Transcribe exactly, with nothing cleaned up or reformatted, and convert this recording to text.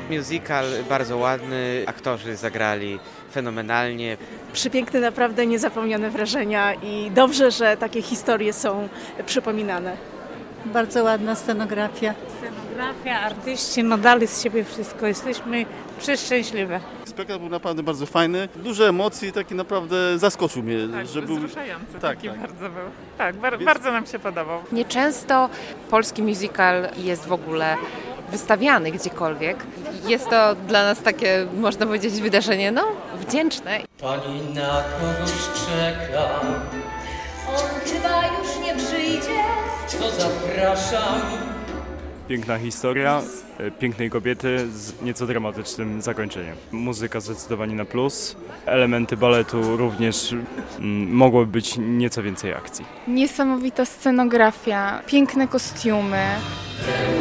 Musical bardzo ładny, aktorzy zagrali fenomenalnie. Przepiękne, naprawdę niezapomniane wrażenia i dobrze, że takie historie są przypominane. Bardzo ładna scenografia. Scenografia, artyści, no dali z siebie wszystko. Jesteśmy przeszczęśliwe. Spektakl był naprawdę bardzo fajny. Dużo emocji, taki naprawdę zaskoczył mnie. Tak, że był wzruszający tak, taki tak. bardzo był. Tak, bar- Więc... bardzo nam się podobał. Nieczęsto polski musical jest w ogóle wystawiany gdziekolwiek. Jest to dla nas takie, można powiedzieć, wydarzenie, no, wdzięczne. Pani na kogoś czeka. On chyba już nie przyjdzie. To zapraszam. Piękna historia pięknej kobiety z nieco dramatycznym zakończeniem. Muzyka zdecydowanie na plus. Elementy baletu również mm, mogłoby być nieco więcej akcji. Niesamowita scenografia, piękne kostiumy.